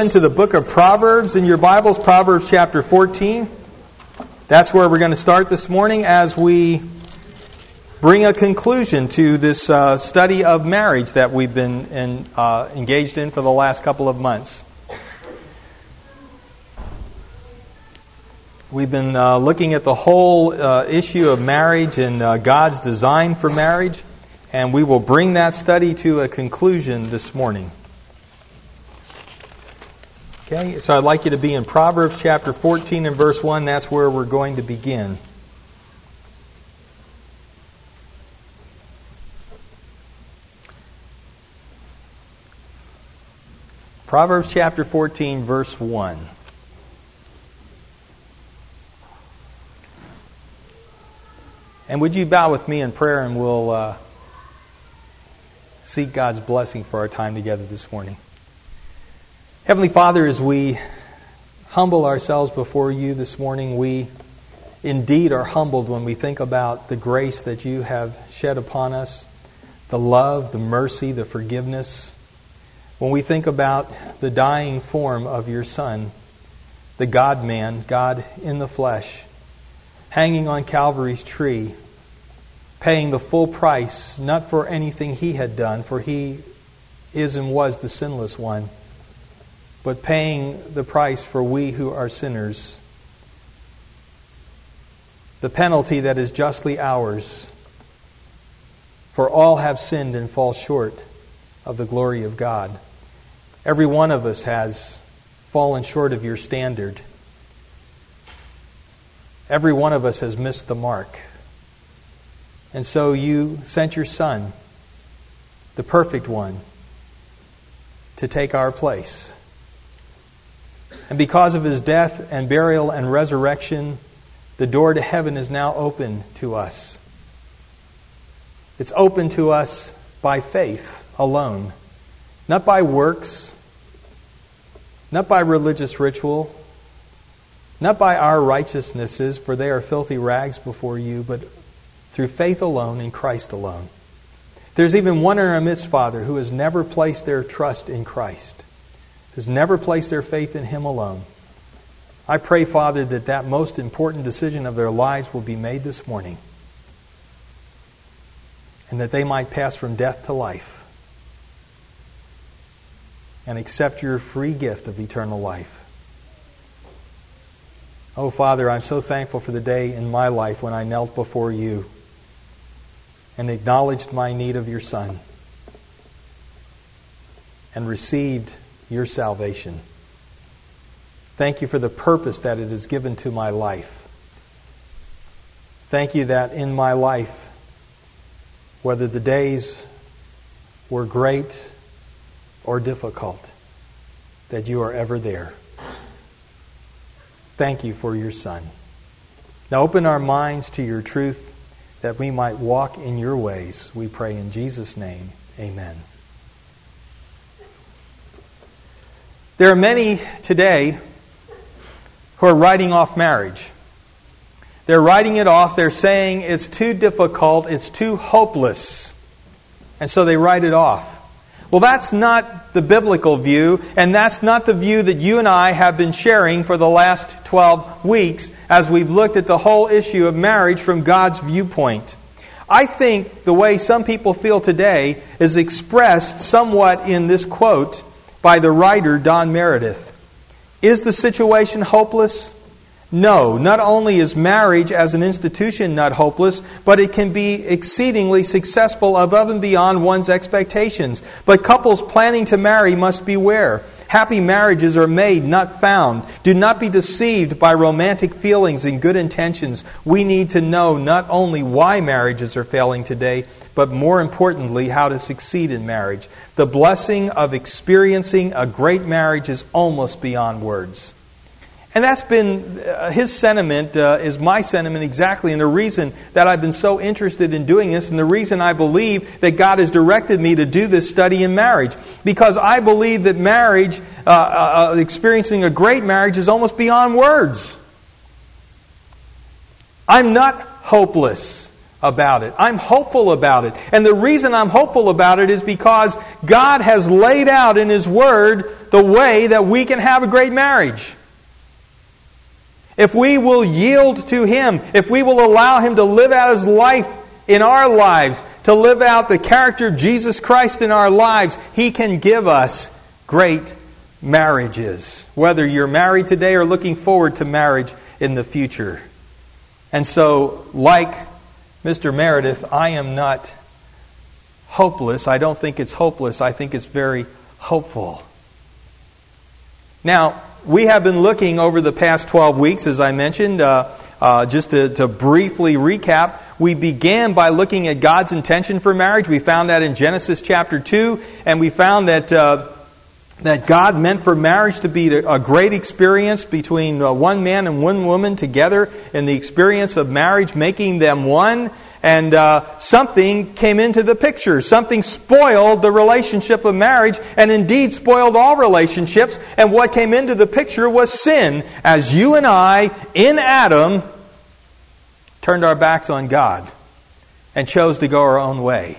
open to the book of Proverbs in your Bibles, Proverbs chapter 14. That's where we're going to start this morning as we bring a conclusion to this study of marriage that we've been engaged in for the last couple of months. We've been looking at the whole issue of marriage and God's design for marriage, and we will bring that study to a conclusion this morning. Okay, so I'd like you to be in Proverbs chapter 14 and verse 1. That's where we're going to begin. Proverbs chapter 14, verse 1. And would you bow with me in prayer, and we'll seek God's blessing for our time together this morning. Heavenly Father, as we humble ourselves before you this morning, we indeed are humbled when we think about the grace that you have shed upon us, the love, the mercy, the forgiveness. When we think about the dying form of your Son, the God-man, God in the flesh, hanging on Calvary's tree, paying the full price, not for anything he had done, for he is and was the sinless one, but paying the price for we who are sinners. The penalty that is justly ours, for all have sinned and fall short of the glory of God. Every one of us has fallen short of your standard. Every one of us has missed the mark. And so you sent your Son, the perfect one, to take our place. And because of his death and burial and resurrection, the door to heaven is now open to us. It's open to us by faith alone, not by works, not by religious ritual, not by our righteousnesses, for they are filthy rags before you, but through faith alone in Christ alone. There's even one in our midst, Father, who has never placed their trust in Christ, who's never placed their faith in Him alone. I pray, Father, that most important decision of their lives will be made this morning, and that they might pass from death to life and accept your free gift of eternal life. Oh, Father, I'm so thankful for the day in my life when I knelt before you and acknowledged my need of your Son and received your salvation. Thank you for the purpose that it has given to my life. Thank you that in my life, whether the days were great or difficult, that you are ever there. Thank you for your Son. Now open our minds to your truth that we might walk in your ways. We pray in Jesus' name. Amen. There are many today who are writing off marriage. They're writing it off. They're saying it's too difficult, it's too hopeless. And so they write it off. Well, that's not the biblical view, and that's not the view that you and I have been sharing for the last 12 weeks as we've looked at the whole issue of marriage from God's viewpoint. I think the way some people feel today is expressed somewhat in this quote by the writer Don Meredith. Is the situation hopeless? No, not only is marriage as an institution not hopeless, but it can be exceedingly successful above and beyond one's expectations. But couples planning to marry must beware. Happy marriages are made, not found. Do not be deceived by romantic feelings and good intentions. We need to know not only why marriages are failing today, but more importantly, how to succeed in marriage. The blessing of experiencing a great marriage is almost beyond words. And that's been his sentiment, is my sentiment exactly, and the reason that I've been so interested in doing this, and the reason I believe that God has directed me to do this study in marriage. Because I believe that marriage, experiencing a great marriage, is almost beyond words. I'm not hopeless about it. I'm hopeful about it. And the reason I'm hopeful about it is because God has laid out in His Word the way that we can have a great marriage. If we will yield to Him, if we will allow Him to live out His life in our lives, to live out the character of Jesus Christ in our lives, He can give us great marriages. Whether you're married today or looking forward to marriage in the future. And so, like Mr. Meredith, I am not hopeless. I don't think it's hopeless. I think it's very hopeful. Now, we have been looking over the past 12 weeks, as I mentioned, just to briefly recap. We began by looking at God's intention for marriage. We found that in Genesis chapter 2, and we found that God meant for marriage to be a great experience between one man and one woman together in the experience of marriage, making them one. And something came into the picture. Something spoiled the relationship of marriage, and indeed spoiled all relationships. And what came into the picture was sin, as you and I, in Adam, turned our backs on God and chose to go our own way.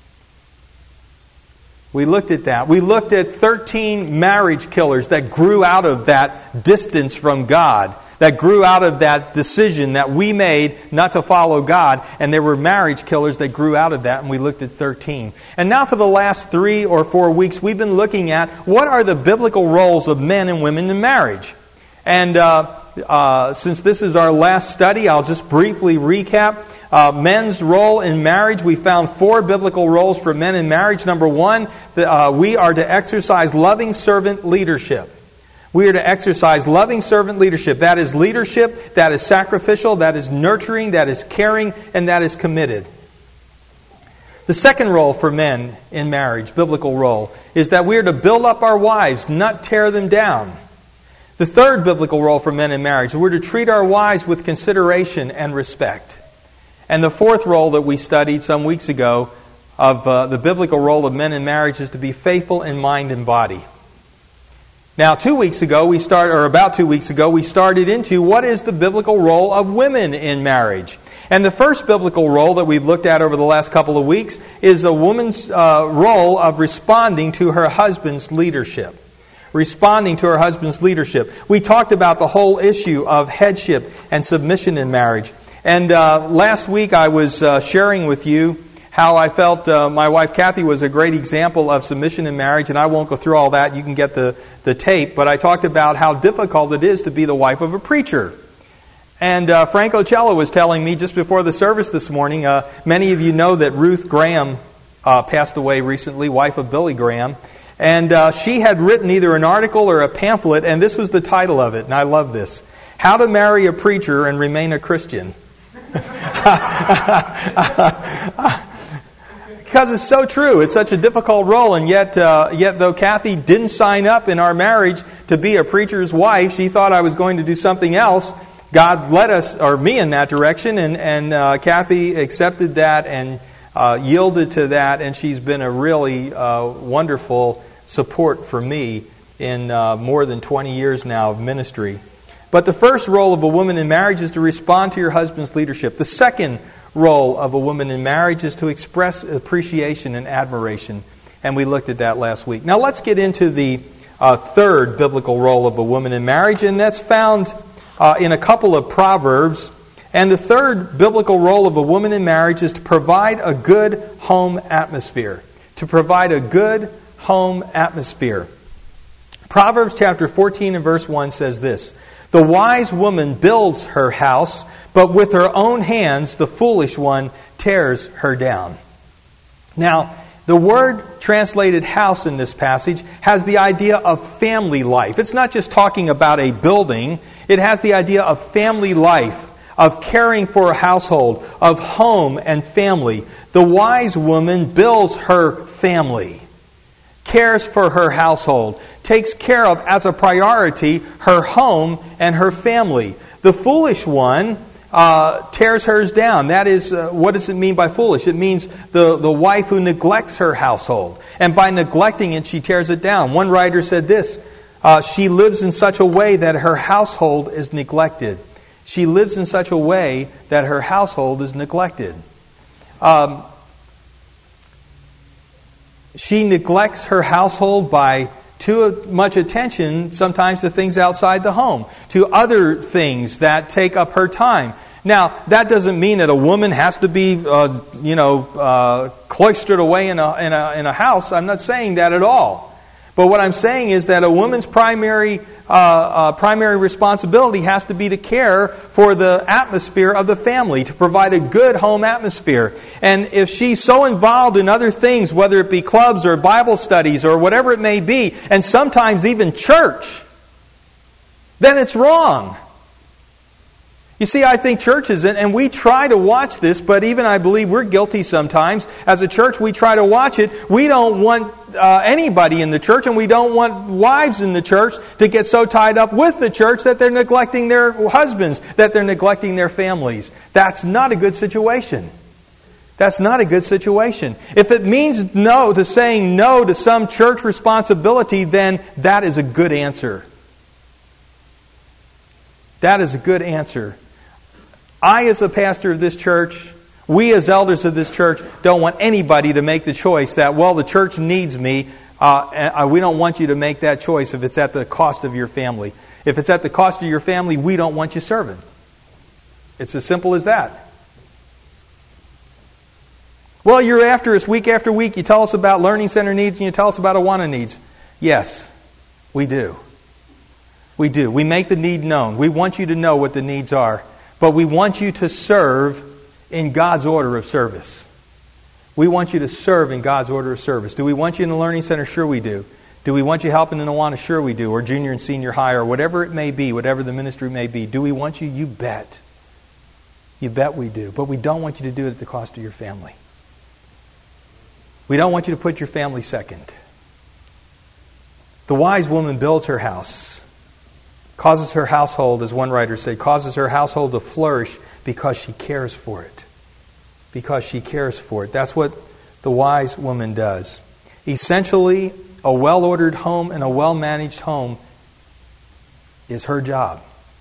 We looked at that. We looked at 13 marriage killers that grew out of that distance from God, that grew out of that decision that we made not to follow God. And there were marriage killers that grew out of that, and we looked at 13. And now for the last 3 or 4 weeks, we've been looking at what are the biblical roles of men and women in marriage. And since this is our last study, I'll just briefly recap. Men's role in marriage, we found 4 biblical roles for men in marriage. Number 1, we are to exercise loving servant leadership. We are to exercise loving servant leadership. That is leadership, that is sacrificial, that is nurturing, that is caring, and that is committed. The second role for men in marriage, biblical role, is that we are to build up our wives, not tear them down. The third biblical role for men in marriage, we're to treat our wives with consideration and respect. And the fourth role that we studied some weeks ago of the biblical role of men in marriage is to be faithful in mind and body. Now, about 2 weeks ago, we started into what is the biblical role of women in marriage. And the first biblical role that we've looked at over the last couple of weeks is a woman's role of responding to her husband's leadership. Responding to her husband's leadership. We talked about the whole issue of headship and submission in marriage. And last week I was sharing with you how I felt my wife Kathy was a great example of submission in marriage, and I won't go through all that. You can get the tape. But I talked about how difficult it is to be the wife of a preacher. And Frank Ocello was telling me just before the service this morning, many of you know that Ruth Graham passed away recently, wife of Billy Graham. And she had written either an article or a pamphlet, and this was the title of it, and I love this. How to Marry a Preacher and Remain a Christian. Because it's so true. It's such a difficult role, and yet though Kathy didn't sign up in our marriage to be a preacher's wife, she thought I was going to do something else. God led us, or me, in that direction, and Kathy accepted that and yielded to that, and she's been a really wonderful support for me in more than 20 years now of ministry. But the first role of a woman in marriage is to respond to your husband's leadership. The second role of a woman in marriage is to express appreciation and admiration. And we looked at that last week. Now let's get into the third biblical role of a woman in marriage, and that's found in a couple of Proverbs. And the third biblical role of a woman in marriage is to provide a good home atmosphere. To provide a good home atmosphere. Proverbs chapter 14 and verse 1 says this: The wise woman builds her house, but with her own hands the foolish one tears her down. Now, the word translated house in this passage has the idea of family life. It's not just talking about a building. It has the idea of family life, of caring for a household, of home and family. The wise woman builds her family, cares for her household, takes care of as a priority her home and her family. The foolish one tears hers down. That is, what does it mean by foolish? It means the wife who neglects her household. And by neglecting it, she tears it down. One writer said this: she lives in such a way that her household is neglected. She lives in such a way that her household is neglected. She neglects her household by too much attention sometimes to things outside the home, to other things that take up her time. Now, that doesn't mean that a woman has to be, cloistered away in a house. I'm not saying that at all. But what I'm saying is that a woman's primary responsibility has to be to care for the atmosphere of the family, to provide a good home atmosphere. And if she's so involved in other things, whether it be clubs or Bible studies or whatever it may be, and sometimes even church, then it's wrong. You see, I think churches, and we try to watch this, but even I believe we're guilty sometimes. As a church, we try to watch it. We don't want anybody in the church, and we don't want wives in the church to get so tied up with the church that they're neglecting their husbands, that they're neglecting their families. That's not a good situation. That's not a good situation. If it means no to saying no to some church responsibility, then that is a good answer. That is a good answer. I, as a pastor of this church, we as elders of this church, don't want anybody to make the choice that, well, the church needs me. We don't want you to make that choice if it's at the cost of your family. If it's at the cost of your family, we don't want you serving. It's as simple as that. Well, you're after us week after week. You tell us about Learning Center needs and you tell us about Awana needs. Yes, we do. We do. We make the need known. We want you to know what the needs are. But we want you to serve in God's order of service. We want you to serve in God's order of service. Do we want you in the Learning Center? Sure we do. Do we want you helping in Awana? Sure we do. Or junior and senior high, or whatever it may be, whatever the ministry may be. Do we want you? You bet. You bet we do. But we don't want you to do it at the cost of your family. We don't want you to put your family second. The wise woman builds her house. Causes her household, as one writer said, causes her household to flourish because she cares for it. Because she cares for it. That's what the wise woman does. Essentially, a well-ordered home and a well-managed home is her job.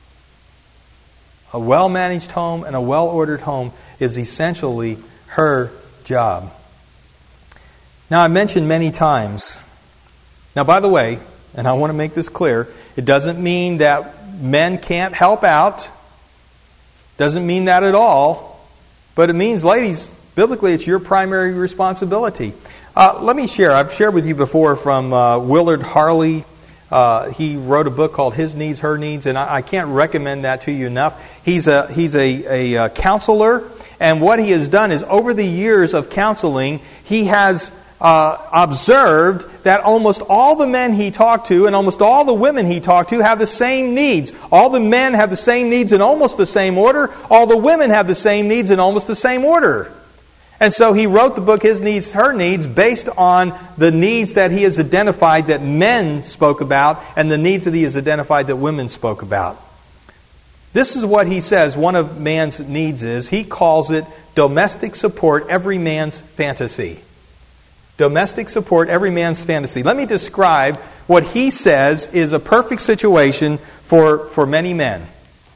A well-managed home and a well-ordered home is essentially her job. Now, I mentioned many times. Now, by the way, and I want to make this clear, it doesn't mean that men can't help out. Doesn't mean that at all. But it means, ladies, biblically it's your primary responsibility. Let me share. I've shared with you before from Willard Harley. He wrote a book called His Needs, Her Needs, and I can't recommend that to you enough. He's a counselor, and what he has done is over the years of counseling, he has observed that almost all the men he talked to and almost all the women he talked to have the same needs. All the men have the same needs in almost the same order. All the women have the same needs in almost the same order. And so he wrote the book, His Needs, Her Needs, based on the needs that he has identified that men spoke about and the needs that he has identified that women spoke about. This is what he says one of man's needs is. He calls it domestic support, every man's fantasy. Domestic support, every man's fantasy. Let me describe what he says is a perfect situation for many men.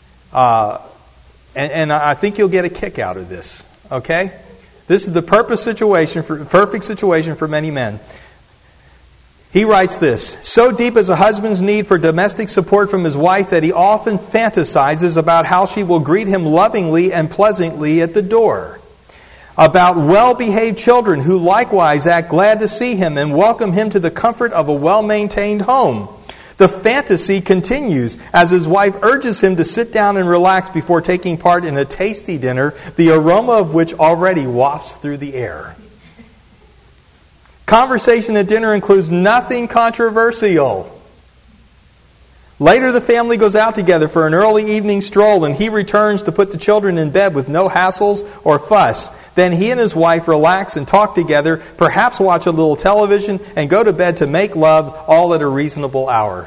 And I think you'll get a kick out of this. Okay? This is the perfect situation for many men. He writes this: so deep is a husband's need for domestic support from his wife that he often fantasizes about how she will greet him lovingly and pleasantly at the door. About well-behaved children who likewise act glad to see him and welcome him to the comfort of a well-maintained home. The fantasy continues as his wife urges him to sit down and relax before taking part in a tasty dinner, the aroma of which already wafts through the air. Conversation at dinner includes nothing controversial. Later, the family goes out together for an early evening stroll, and he returns to put the children in bed with no hassles or fuss. Then he and his wife relax and talk together, perhaps watch a little television, and go to bed to make love, all at a reasonable hour.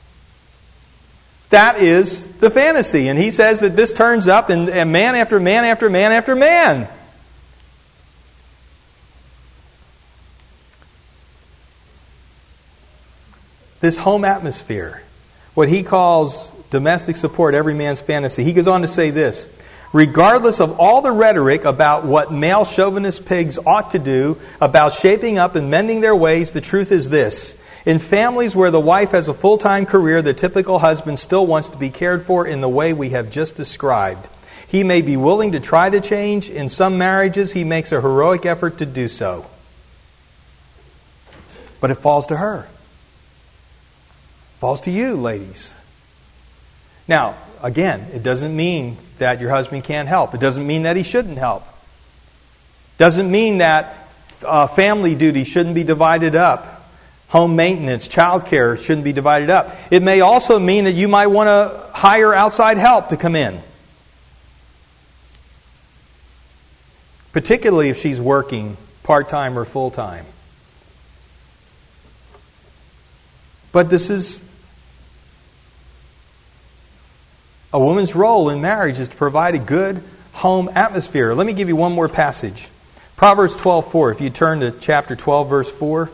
That is the fantasy. And he says that this turns up in man after man after man after man. This home atmosphere, what he calls domestic support, every man's fantasy. He goes on to say this: regardless of all the rhetoric about what male chauvinist pigs ought to do, about shaping up and mending their ways, the truth is this: In families where the wife has a full-time career, the typical husband still wants to be cared for in the way we have just described. He may be willing to try to change. In some marriages, he makes a heroic effort to do so. But it falls to her. It falls to you, ladies. Now, again, it doesn't mean that your husband can't help. It doesn't mean that he shouldn't help. It doesn't mean that family duty shouldn't be divided up. Home maintenance, child care shouldn't be divided up. It may also mean that you might want to hire outside help to come in. Particularly if she's working part-time or full-time. But this is a woman's role in marriage is to provide a good home atmosphere. Let me give you one more passage. Proverbs 12:4. If you turn to chapter 12, verse 4.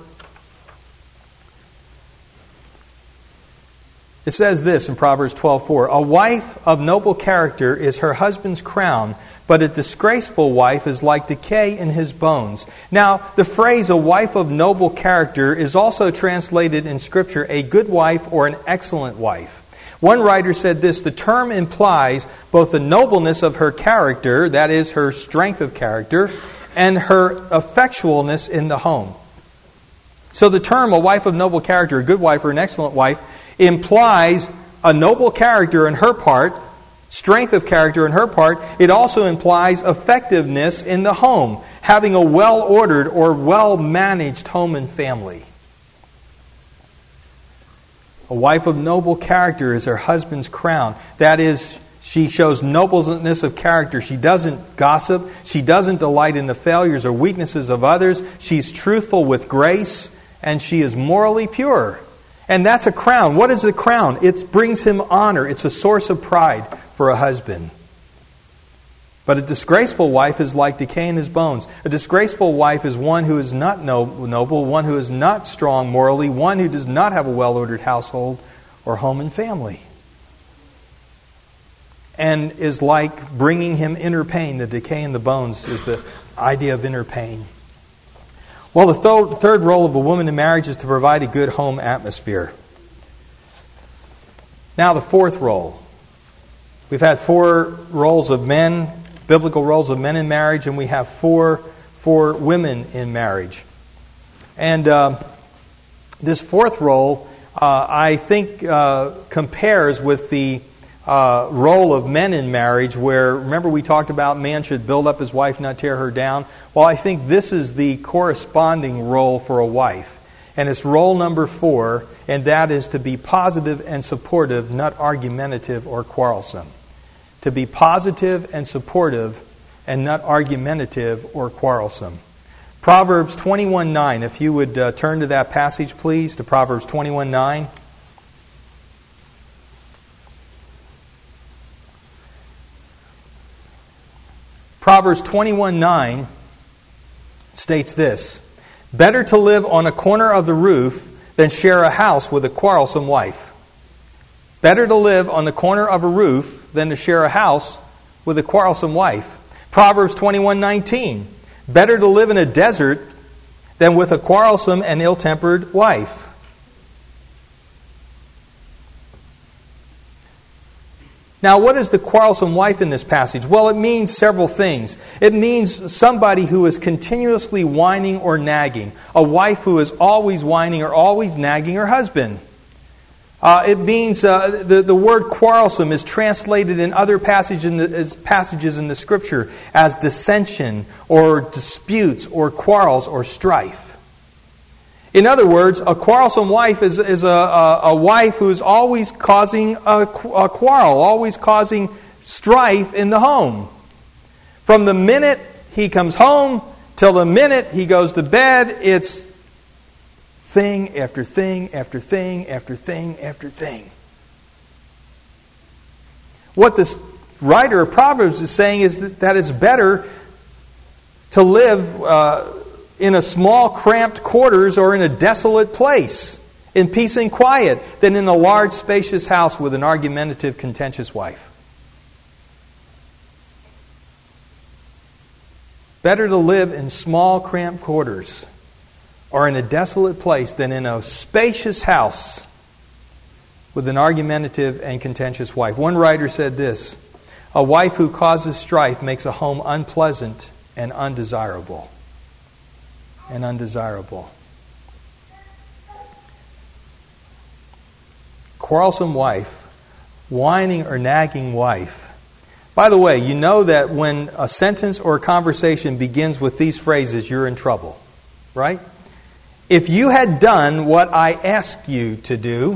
It says this in Proverbs 12:4. A wife of noble character is her husband's crown, but a disgraceful wife is like decay in his bones. Now, the phrase a wife of noble character is also translated in Scripture a good wife or an excellent wife. One writer said this, the term implies both the nobleness of her character, that is, her strength of character, and her effectualness in the home. So the term a wife of noble character, a good wife or an excellent wife, implies a noble character in her part, strength of character in her part. It also implies effectiveness in the home, having a well-ordered or well-managed home and family. A wife of noble character is her husband's crown. That is, she shows nobleness of character. She doesn't gossip. She doesn't delight in the failures or weaknesses of others. She's truthful with grace, and she is morally pure. And that's a crown. What is a crown? It brings him honor. It's a source of pride for a husband. But a disgraceful wife is like decay in his bones. A disgraceful wife is one who is not noble, one who is not strong morally, one who does not have a well-ordered household or home and family. And is like bringing him inner pain. The decay in the bones is the idea of inner pain. Well, the third role of a woman in marriage is to provide a good home atmosphere. Now the fourth role. We've had 4 roles of men, biblical roles of men in marriage, and we have 4 women in marriage. And this fourth role, I think, compares with the role of men in marriage where, remember we talked about man should build up his wife, not tear her down? Well, I think this is the corresponding role for a wife. And it's role number 4, and that is to be positive and supportive, not argumentative or quarrelsome. To be positive and supportive and not argumentative or quarrelsome. Proverbs 21:9, if you would turn to that passage, please, to Proverbs 21:9. Proverbs 21:9 states this, better to live on a corner of the roof than share a house with a quarrelsome wife. Better to live on the corner of a roof than to share a house with a quarrelsome wife. Proverbs 21:19, better to live in a desert than with a quarrelsome and ill-tempered wife. Now, what is the quarrelsome wife in this passage? Well, it means several things. It means somebody who is continuously whining or nagging. A wife who is always whining or always nagging her husband. It means the word quarrelsome is translated in other passages in the Scripture as dissension or disputes or quarrels or strife. In other words, a quarrelsome wife is a wife who is always causing a quarrel, always causing strife in the home. From the minute he comes home till the minute he goes to bed, it's thing after thing after thing after thing after thing. What this writer of Proverbs is saying is that it's better to live in a small, cramped quarters or in a desolate place, in peace and quiet, than in a large, spacious house with an argumentative, contentious wife. Better to live in small, cramped quarters are in a desolate place than in a spacious house with an argumentative and contentious wife. One writer said this: a wife who causes strife makes a home unpleasant and undesirable. And undesirable. Quarrelsome wife, whining or nagging wife. By the way, you know that when a sentence or a conversation begins with these phrases, you're in trouble, right? If you had done what I asked you to do,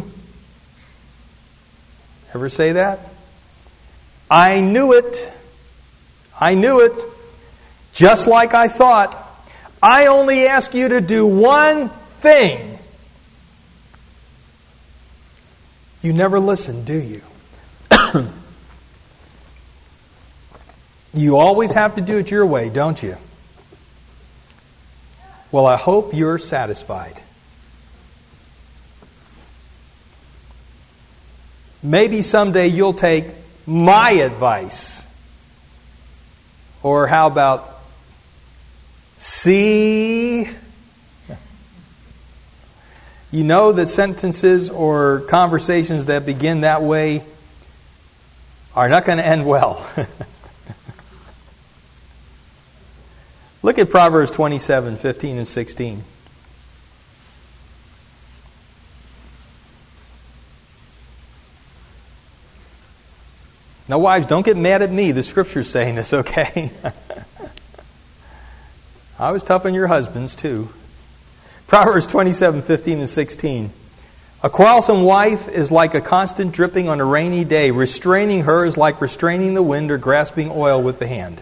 ever say that? I knew it. I knew it. Just like I thought. I only ask you to do one thing. You never listen, do you? You always have to do it your way, don't you? Well, I hope you're satisfied. Maybe someday you'll take my advice. Or how about, see? You know that sentences or conversations that begin that way are not going to end well. Look at Proverbs 27, 15 and 16. Now, wives, don't get mad at me. The Scripture's saying this, okay? I was tough on your husbands, too. Proverbs 27, 15 and 16. A quarrelsome wife is like a constant dripping on a rainy day. Restraining her is like restraining the wind or grasping oil with the hand.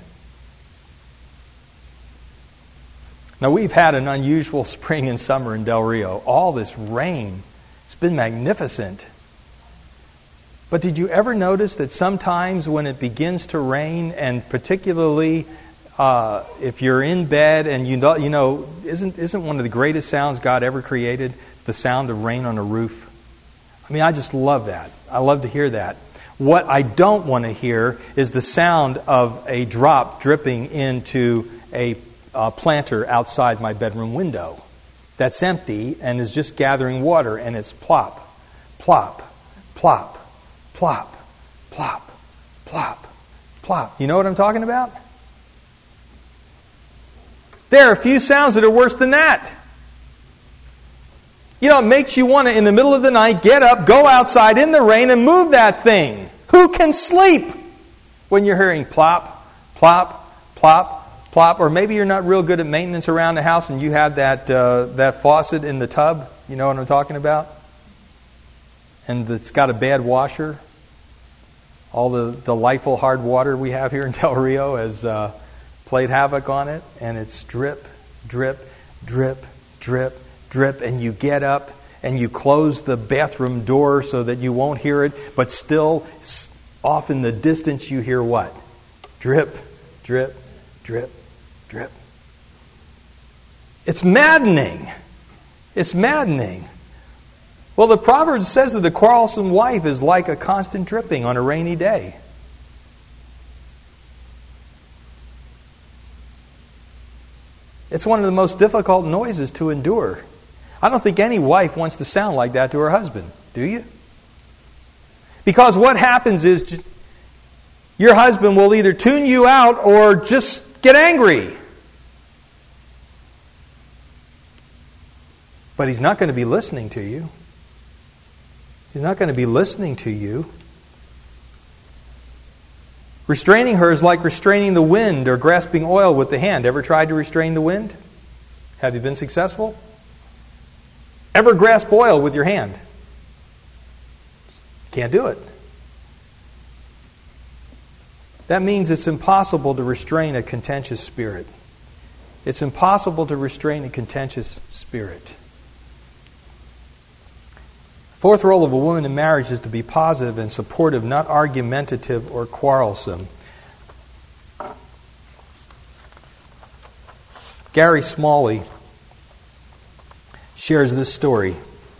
Now, we've had an unusual spring and summer in Del Rio. All this rain. It's been magnificent. But did you ever notice that sometimes when it begins to rain, and particularly if you're in bed and you know, isn't one of the greatest sounds God ever created the sound of rain on a roof? I mean, I just love that. I love to hear that. What I don't want to hear is the sound of a drop dripping into a planter outside my bedroom window that's empty and is just gathering water, and it's plop, plop, plop, plop, plop, plop, plop. You know what I'm talking about? There are a few sounds that are worse than that. You know, it makes you want to, in the middle of the night, get up, go outside in the rain, and move that thing. Who can sleep when you're hearing plop, plop, plop, plop? Or maybe you're not real good at maintenance around the house and you have that faucet in the tub. You know what I'm talking about? And it's got a bad washer. All the delightful hard water we have here in Del Rio has played havoc on it, and it's drip, drip, drip, drip, drip, and you get up and you close the bathroom door so that you won't hear it, but still off in the distance you hear what? Drip, drip, drip, drip. It's maddening. It's maddening. Well, the Proverbs says that the quarrelsome wife is like a constant dripping on a rainy day. It's one of the most difficult noises to endure. I don't think any wife wants to sound like that to her husband, do you? Because what happens is your husband will either tune you out or just get angry. But he's not going to be listening to you. He's not going to be listening to you. Restraining her is like restraining the wind or grasping oil with the hand. Ever tried to restrain the wind? Have you been successful? Ever grasp oil with your hand? Can't do it. That means it's impossible to restrain a contentious spirit. It's impossible to restrain a contentious spirit. Fourth role of a woman in marriage is to be positive and supportive, not argumentative or quarrelsome. Gary Smalley shares this story.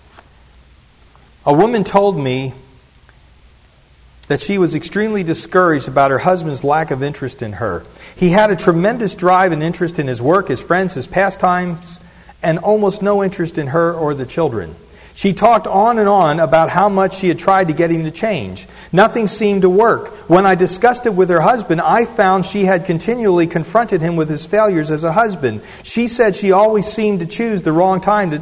A woman told me that she was extremely discouraged about her husband's lack of interest in her. He had a tremendous drive and interest in his work, his friends, his pastimes, and almost no interest in her or the children. She talked on and on about how much she had tried to get him to change. Nothing seemed to work. When I discussed it with her husband, I found she had continually confronted him with his failures as a husband. He said she always seemed to choose the wrong time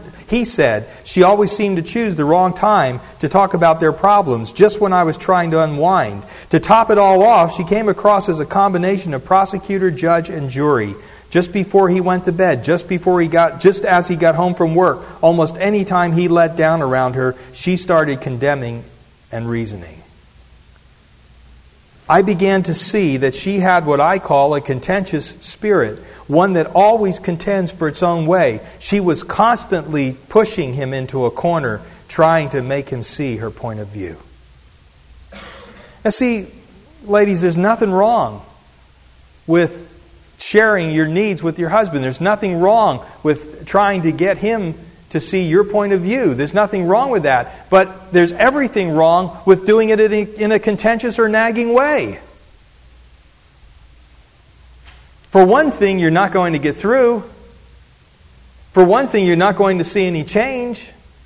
to talk about their problems, just when I was trying to unwind. To top it all off, she came across as a combination of prosecutor, judge, and jury. Just before he went to bed, just as he got home from work, almost any time he let down around her, she started condemning and reasoning. I began to see that she had what I call a contentious spirit, one that always contends for its own way. She was constantly pushing him into a corner, trying to make him see her point of view. Now see, ladies, there's nothing wrong with sharing your needs with your husband. There's nothing wrong with trying to get him to see your point of view. There's nothing wrong with that. But there's everything wrong with doing it in a contentious or nagging way. For one thing, you're not going to get through. For one thing, you're not going to see any change.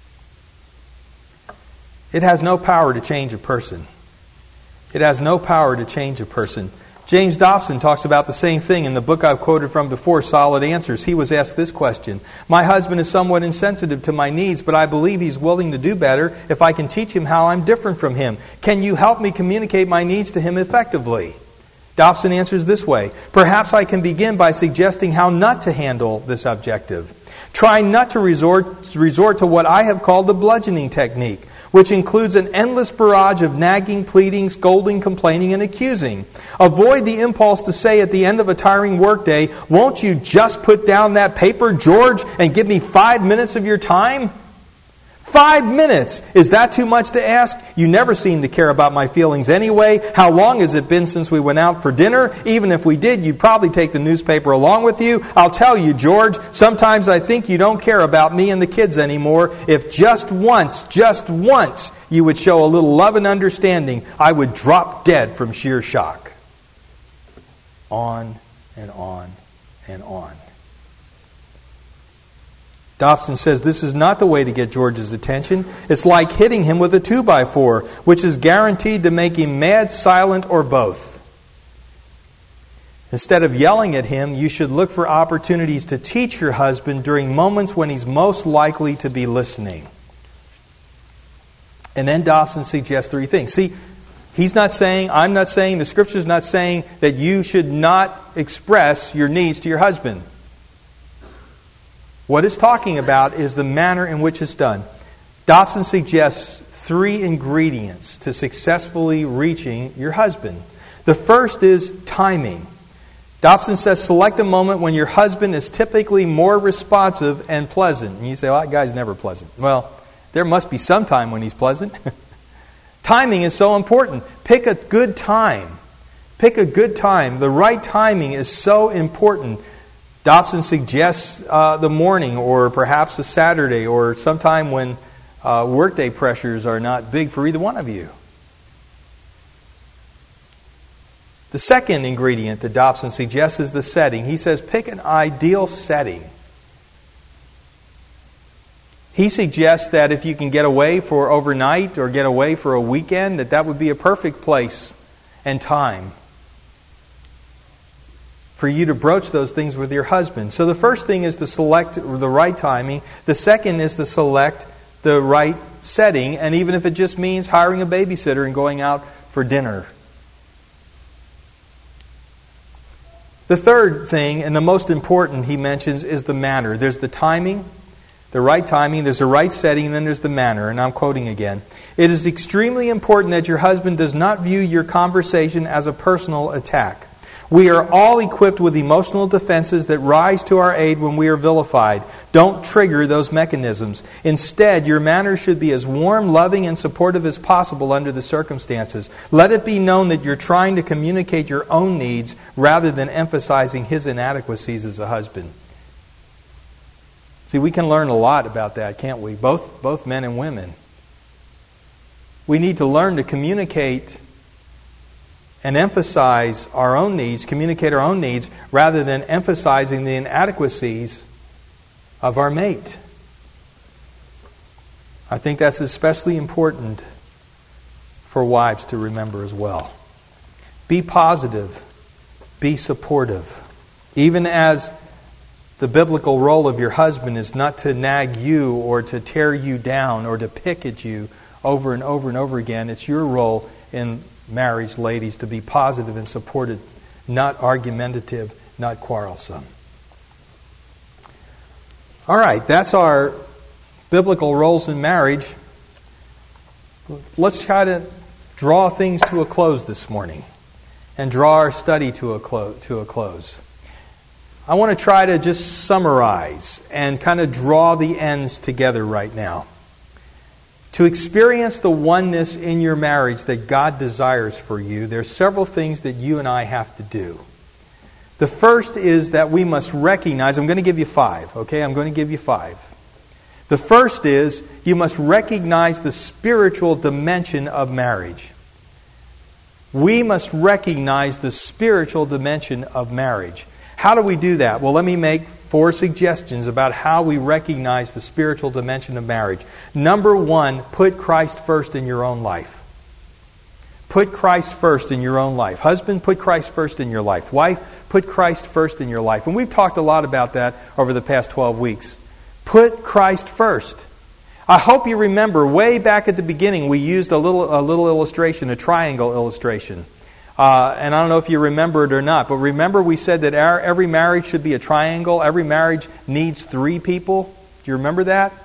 It has no power to change a person. It has no power to change a person. James Dobson talks about the same thing in the book I've quoted from before, Solid Answers. He was asked this question: my husband is somewhat insensitive to my needs, but I believe he's willing to do better if I can teach him how I'm different from him. Can you help me communicate my needs to him effectively? Dobson answers this way: perhaps I can begin by suggesting how not to handle this objective. Try not to resort to what I have called the bludgeoning technique, which includes an endless barrage of nagging, pleading, scolding, complaining, and accusing. Avoid the impulse to say at the end of a tiring workday, "Won't you just put down that paper, George, and give me 5 minutes of your time?" 5 minutes! Is that too much to ask? You never seem to care about my feelings anyway. How long has it been since we went out for dinner? Even if we did, you'd probably take the newspaper along with you. I'll tell you, George, sometimes I think you don't care about me and the kids anymore. If just once, you would show a little love and understanding, I would drop dead from sheer shock. On and on and on. Dobson says this is not the way to get George's attention. It's like hitting him with a 2x4, which is guaranteed to make him mad, silent, or both. Instead of yelling at him, you should look for opportunities to teach your husband during moments when he's most likely to be listening. And then Dobson suggests 3 things. See, I'm not saying, the Scripture's not saying that you should not express your needs to your husband. What it's talking about is the manner in which it's done. Dobson suggests 3 ingredients to successfully reaching your husband. The first is timing. Dobson says select a moment when your husband is typically more responsive and pleasant. And you say, well, that guy's never pleasant. Well, there must be some time when he's pleasant. Timing is so important. Pick a good time. Pick a good time. The right timing is so important. Dobson suggests the morning, or perhaps a Saturday, or sometime when workday pressures are not big for either one of you. The second ingredient that Dobson suggests is the setting. He says pick an ideal setting. He suggests that if you can get away for overnight or get away for a weekend, that would be a perfect place and time for you to broach those things with your husband. So the first thing is to select the right timing. The second is to select the right setting, and even if it just means hiring a babysitter and going out for dinner. The third thing, and the most important he mentions, is the manner. There's the timing, the right timing, there's the right setting, and then there's the manner. And I'm quoting again. It is extremely important that your husband does not view your conversation as a personal attack. We are all equipped with emotional defenses that rise to our aid when we are vilified. Don't trigger those mechanisms. Instead, your manner should be as warm, loving, and supportive as possible under the circumstances. Let it be known that you're trying to communicate your own needs rather than emphasizing his inadequacies as a husband. See, we can learn a lot about that, can't we? Both men and women. We need to learn to communicate and emphasize our own needs, communicate our own needs, rather than emphasizing the inadequacies of our mate. I think that's especially important for wives to remember as well. Be positive. Be supportive. Even as the biblical role of your husband is not to nag you or to tear you down or to pick at you over and over and over again, it's your role in marriage, ladies, to be positive and supportive, not argumentative, not quarrelsome. All right, that's our biblical roles in marriage. Let's try to draw things to a close this morning and draw our study to a close. I want to try to just summarize and kind of draw the ends together right now. To experience the oneness in your marriage that God desires for you, there's several things that you and I have to do. The first is that we must recognize, I'm going to give you 5, okay? I'm going to give you 5. The first is you must recognize the spiritual dimension of marriage. We must recognize the spiritual dimension of marriage. How do we do that? Well, let me make 4 suggestions about how we recognize the spiritual dimension of marriage. Number 1, put Christ first in your own life. Put Christ first in your own life. Husband, put Christ first in your life. Wife, put Christ first in your life. And we've talked a lot about that over the past 12 weeks. Put Christ first. I hope you remember way back at the beginning we used a little illustration, a triangle illustration. And I don't know if you remember it or not, but remember we said that every marriage should be a triangle. Every marriage needs 3 people. Do you remember that?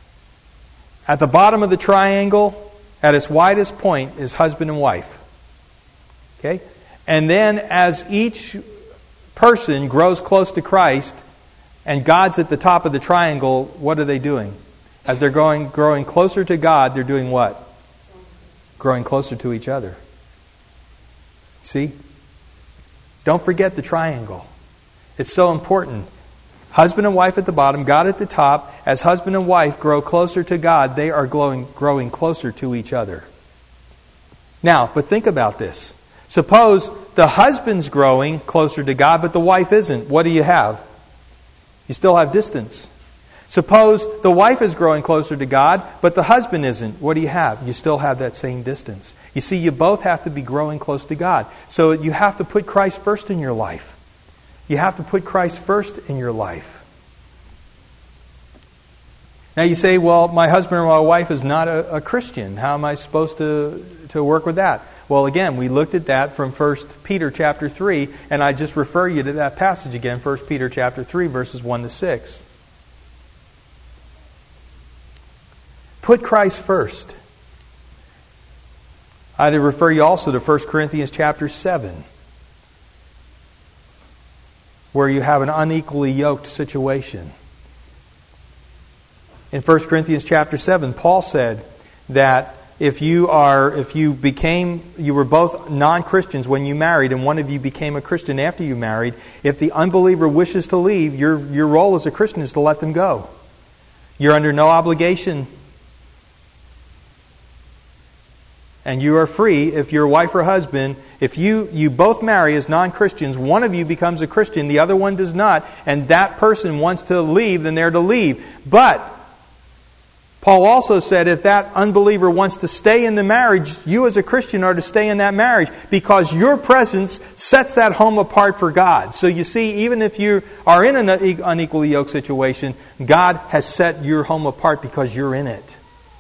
At the bottom of the triangle, at its widest point, is husband and wife. Okay? And then as each person grows close to Christ, and God's at the top of the triangle, what are they doing? As they're growing closer to God, they're doing what? Growing closer to each other. See? Don't forget the triangle. It's so important. Husband and wife at the bottom, God at the top. As husband and wife grow closer to God, they are growing closer to each other. Now, but think about this. Suppose the husband's growing closer to God, but the wife isn't. What do you have? You still have distance. Suppose the wife is growing closer to God, but the husband isn't. What do you have? You still have that same distance. You see, you both have to be growing close to God. So you have to put Christ first in your life. You have to put Christ first in your life. Now you say, well, my husband or my wife is not a Christian. How am I supposed to work with that? Well, again, we looked at that from 1 Peter chapter 3, and I just refer you to that passage again, 1 Peter chapter 3, verses 1 to 6. Put Christ first. I'd refer you also to 1 Corinthians chapter 7, where you have an unequally yoked situation. In 1 Corinthians chapter 7, Paul said that if you were both non-Christians when you married and one of you became a Christian after you married, if the unbeliever wishes to leave, your role as a Christian is to let them go. You're under no obligation. And you are free if your wife or husband, if you both marry as non-Christians, one of you becomes a Christian, the other one does not, and that person wants to leave, then they're to leave. But Paul also said if that unbeliever wants to stay in the marriage, you as a Christian are to stay in that marriage because your presence sets that home apart for God. So you see, even if you are in an unequally yoked situation, God has set your home apart because you're in it.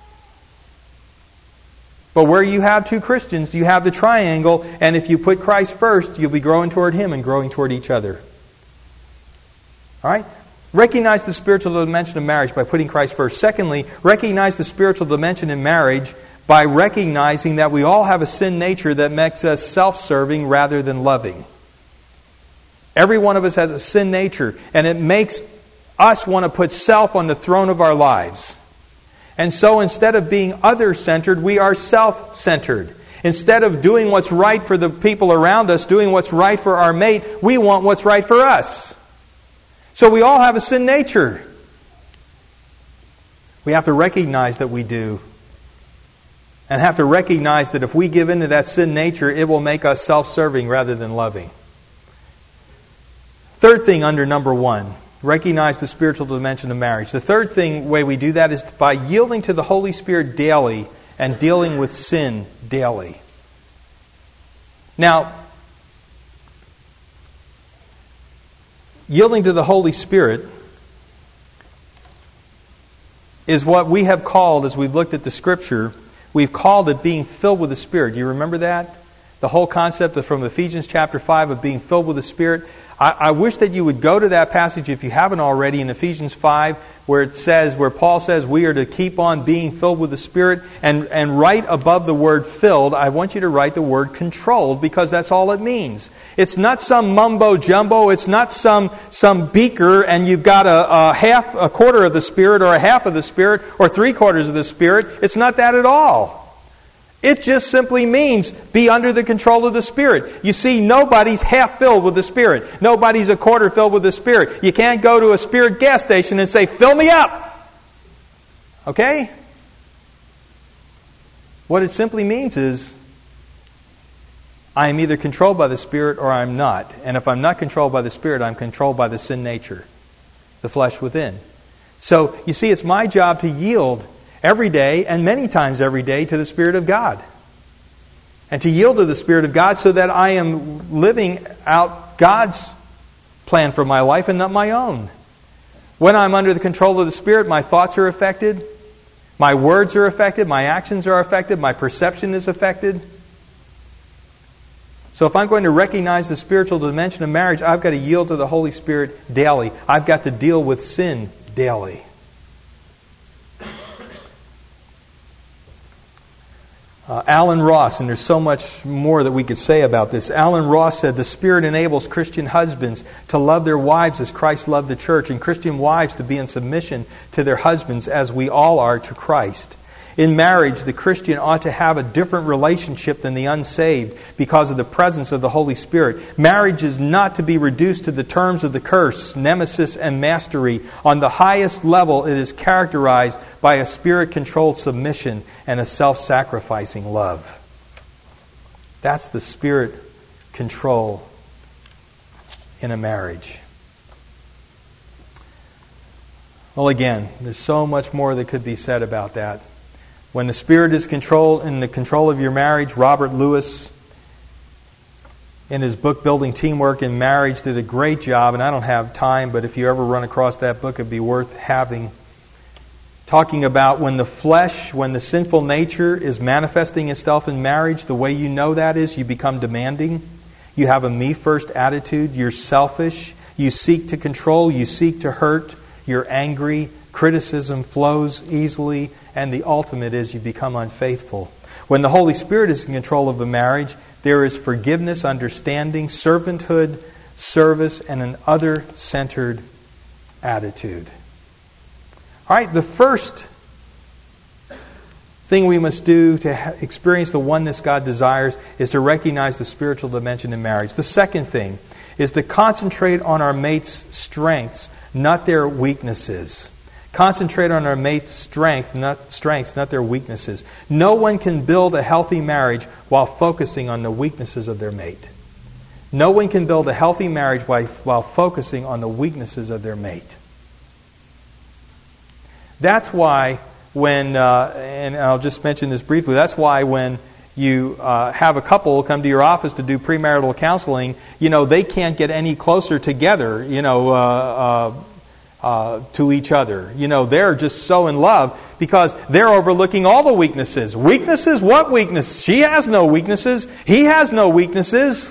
But where you have 2 Christians, you have the triangle, and if you put Christ first, you'll be growing toward Him and growing toward each other. All right? Recognize the spiritual dimension of marriage by putting Christ first. Secondly, recognize the spiritual dimension in marriage by recognizing that we all have a sin nature that makes us self-serving rather than loving. Every one of us has a sin nature, and it makes us want to put self on the throne of our lives. And so instead of being other-centered, we are self-centered. Instead of doing what's right for the people around us, doing what's right for our mate, we want what's right for us. So we all have a sin nature. We have to recognize that we do. And have to recognize that if we give into that sin nature, it will make us self-serving rather than loving. Third thing under number 1. Recognize the spiritual dimension of marriage. The third way we do that is by yielding to the Holy Spirit daily and dealing with sin daily. Now, yielding to the Holy Spirit is what we have called, as we've looked at the Scripture, we've called it being filled with the Spirit. Do you remember that? The whole concept from Ephesians chapter 5 of being filled with the Spirit. I wish that you would go to that passage, if you haven't already, in Ephesians 5, where Paul says we are to keep on being filled with the Spirit, and right above the word filled, I want you to write the word controlled, because that's all it means. It's not some mumbo jumbo. It's not some beaker, and you've got a quarter of the Spirit, or a half of the Spirit, or 3/4 of the Spirit. It's not that at all. It just simply means be under the control of the Spirit. You see, nobody's half filled with the Spirit. Nobody's a quarter filled with the Spirit. You can't go to a Spirit gas station and say, "Fill me up." Okay? What it simply means is, I am either controlled by the Spirit or I'm not. And if I'm not controlled by the Spirit, I'm controlled by the sin nature, the flesh within. So, you see, it's my job to yield every day, and many times every day, to the Spirit of God. And to yield to the Spirit of God so that I am living out God's plan for my life and not my own. When I'm under the control of the Spirit, my thoughts are affected, my words are affected, my actions are affected, my perception is affected. So if I'm going to recognize the spiritual dimension of marriage, I've got to yield to the Holy Spirit daily. I've got to deal with sin daily. Alan Ross, and there's so much more that we could say about this. Alan Ross said, "The Spirit enables Christian husbands to love their wives as Christ loved the church, and Christian wives to be in submission to their husbands as we all are to Christ. In marriage, the Christian ought to have a different relationship than the unsaved because of the presence of the Holy Spirit. Marriage is not to be reduced to the terms of the curse, nemesis, and mastery. On the highest level, it is characterized by a Spirit-controlled submission and a self-sacrificing love." That's the Spirit control in a marriage. Well, again, there's so much more that could be said about that. When the Spirit is in the control of your marriage, Robert Lewis, in his book Building Teamwork in Marriage, did a great job, and I don't have time, but if you ever run across that book, it'd be worth having. Talking about when the sinful nature is manifesting itself in marriage, the way you know that is you become demanding. You have a me-first attitude. You're selfish. You seek to control. You seek to hurt. You're angry. Criticism flows easily. And the ultimate is you become unfaithful. When the Holy Spirit is in control of a marriage, there is forgiveness, understanding, servanthood, service, and an other-centered attitude. All right, the first thing we must do to experience the oneness God desires is to recognize the spiritual dimension in marriage. The second thing is to concentrate on our mate's strengths, not their weaknesses. Concentrate on our mate's strengths, not their weaknesses. No one can build a healthy marriage while focusing on the weaknesses of their mate. No one can build a healthy marriage while focusing on the weaknesses of their mate. That's why and I'll just mention this briefly, that's why when you have a couple come to your office to do premarital counseling, they can't get any closer together, to each other. They're just so in love because they're overlooking all the weaknesses. Weaknesses? What weaknesses? She has no weaknesses. He has no weaknesses.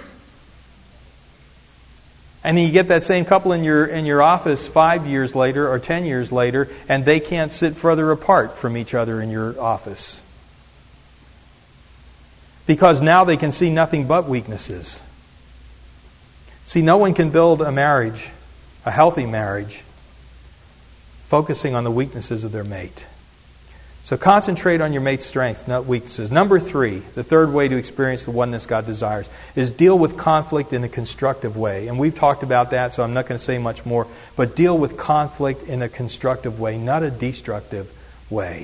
And then you get that same couple in your office 5 years later or 10 years later, and they can't sit further apart from each other in your office. Because now they can see nothing but weaknesses. See, no one can build a marriage, a healthy marriage, focusing on the weaknesses of their mate. So concentrate on your mate's strengths, not weaknesses. Number 3, the third way to experience the oneness God desires, is deal with conflict in a constructive way. And we've talked about that, so I'm not going to say much more. But deal with conflict in a constructive way, not a destructive way.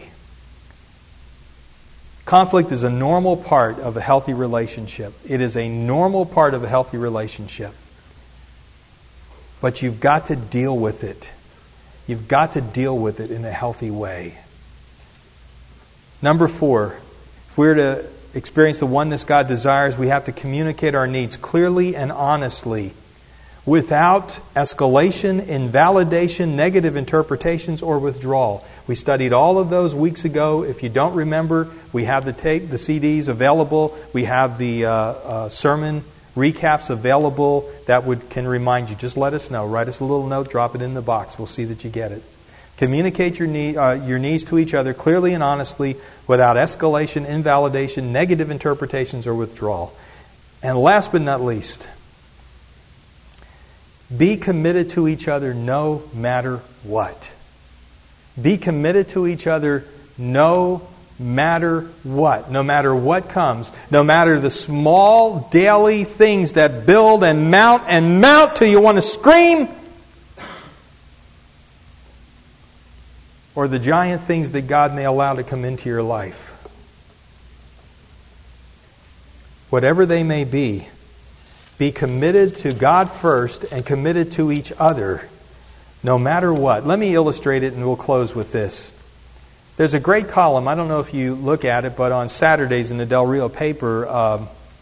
Conflict is a normal part of a healthy relationship. It is a normal part of a healthy relationship. But you've got to deal with it. You've got to deal with it in a healthy way. Number 4, if we're to experience the oneness God desires, we have to communicate our needs clearly and honestly, without escalation, invalidation, negative interpretations, or withdrawal. We studied all of those weeks ago. If you don't remember, we have the tape, the CDs available. We have the sermon recaps available that can remind you. Just let us know. Write us a little note, drop it in the box. We'll see that you get it. Communicate your needs to each other clearly and honestly, without escalation, invalidation, negative interpretations, or withdrawal. And last but not least, be committed to each other no matter what. Be committed to each other no matter what. No matter what comes. No matter the small daily things that build and mount till you want to scream. Or the giant things that God may allow to come into your life. Whatever they may be committed to God first and committed to each other no matter what. Let me illustrate it and we'll close with this. There's a great column, I don't know if you look at it, but on Saturdays in the Del Rio paper,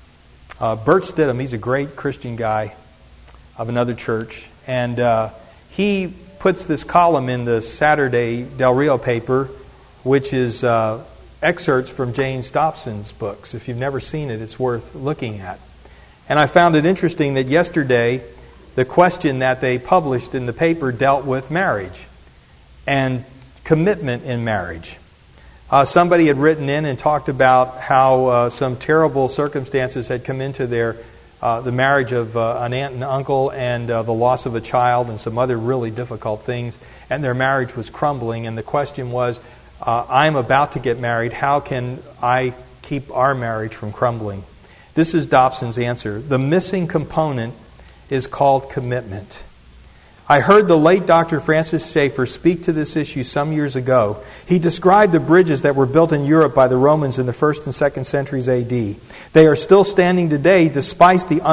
Bert Stidham, he's a great Christian guy of another church, and he puts this column in the Saturday Del Rio paper, which is excerpts from James Dobson's books. If you've never seen it, it's worth looking at. And I found it interesting that yesterday, the question that they published in the paper dealt with marriage and commitment in marriage. Somebody had written in and talked about how some terrible circumstances had come into the marriage of an aunt and uncle, and the loss of a child and some other really difficult things, and their marriage was crumbling. And the question was, I'm about to get married. How can I keep our marriage from crumbling? This is Dobson's answer. The missing component is called commitment. I heard the late Dr. Francis Schaeffer speak to this issue some years ago. He described the bridges that were built in Europe by the Romans in the 1st and 2nd centuries A.D. They are still standing today despite the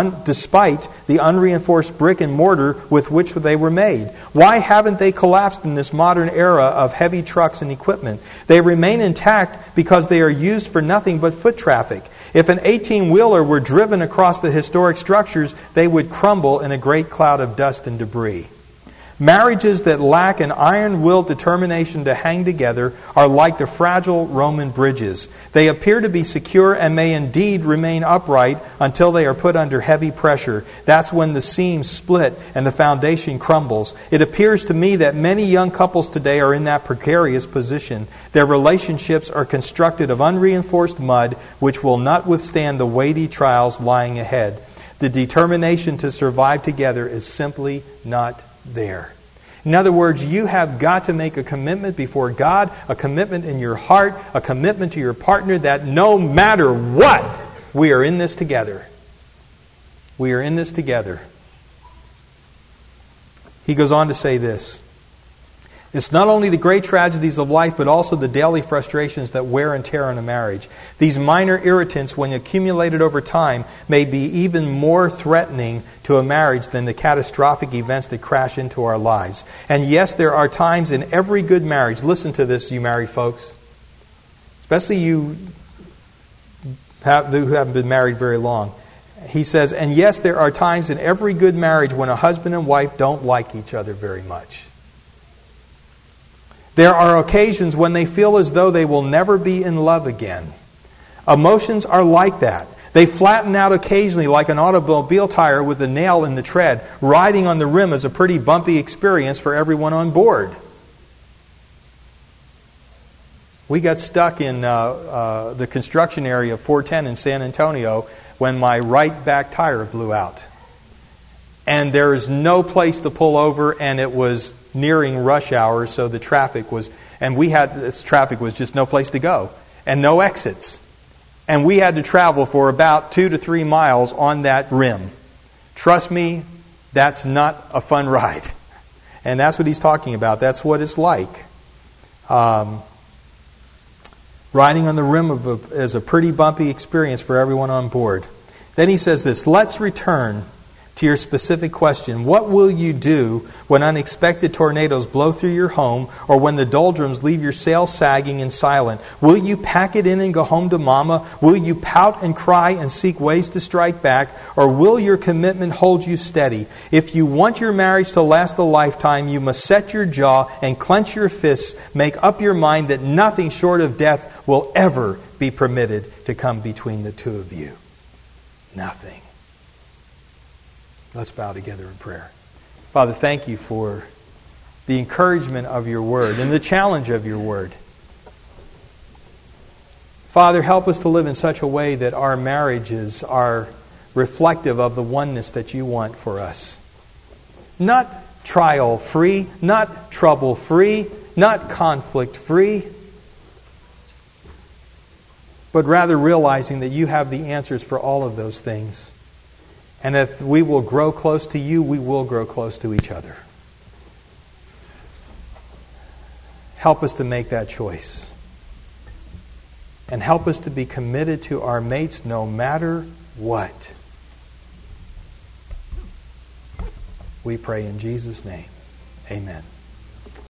unreinforced brick and mortar with which they were made. Why haven't they collapsed in this modern era of heavy trucks and equipment? They remain intact because they are used for nothing but foot traffic. If an 18-wheeler were driven across the historic structures, they would crumble in a great cloud of dust and debris. Marriages that lack an iron-willed determination to hang together are like the fragile Roman bridges. They appear to be secure and may indeed remain upright until they are put under heavy pressure. That's when the seams split and the foundation crumbles. It appears to me that many young couples today are in that precarious position. Their relationships are constructed of unreinforced mud, which will not withstand the weighty trials lying ahead. The determination to survive together is simply not there. In other words, you have got to make a commitment before God, a commitment in your heart, a commitment to your partner that no matter what, we are in this together. We are in this together. He goes on to say this. It's not only the great tragedies of life, but also the daily frustrations that wear and tear on a marriage. These minor irritants, when accumulated over time, may be even more threatening to a marriage than the catastrophic events that crash into our lives. And yes, there are times in every good marriage, listen to this, you married folks, especially you who haven't been married very long. He says, and yes, there are times in every good marriage when a husband and wife don't like each other very much. There are occasions when they feel as though they will never be in love again. Emotions are like that. They flatten out occasionally like an automobile tire with a nail in the tread. Riding on the rim is a pretty bumpy experience for everyone on board. We got stuck in the construction area of 410 in San Antonio when my right back tire blew out. And there is no place to pull over, and it was nearing rush hour, so the traffic was just no place to go and no exits. And we had to travel for about 2 to 3 miles on that rim. Trust me, that's not a fun ride. And that's what he's talking about. That's what it's like. Riding on the rim is a pretty bumpy experience for everyone on board. Then he says this, let's return to your specific question. What will you do when unexpected tornadoes blow through your home or when the doldrums leave your sails sagging and silent? Will you pack it in and go home to Mama? Will you pout and cry and seek ways to strike back? Or will your commitment hold you steady? If you want your marriage to last a lifetime, you must set your jaw and clench your fists, make up your mind that nothing short of death will ever be permitted to come between the two of you. Nothing. Let's bow together in prayer. Father, thank you for the encouragement of your word and the challenge of your word. Father, help us to live in such a way that our marriages are reflective of the oneness that you want for us. Not trial-free, not trouble-free, not conflict-free, but rather realizing that you have the answers for all of those things. And if we will grow close to you, we will grow close to each other. Help us to make that choice. And help us to be committed to our mates no matter what. We pray in Jesus' name. Amen.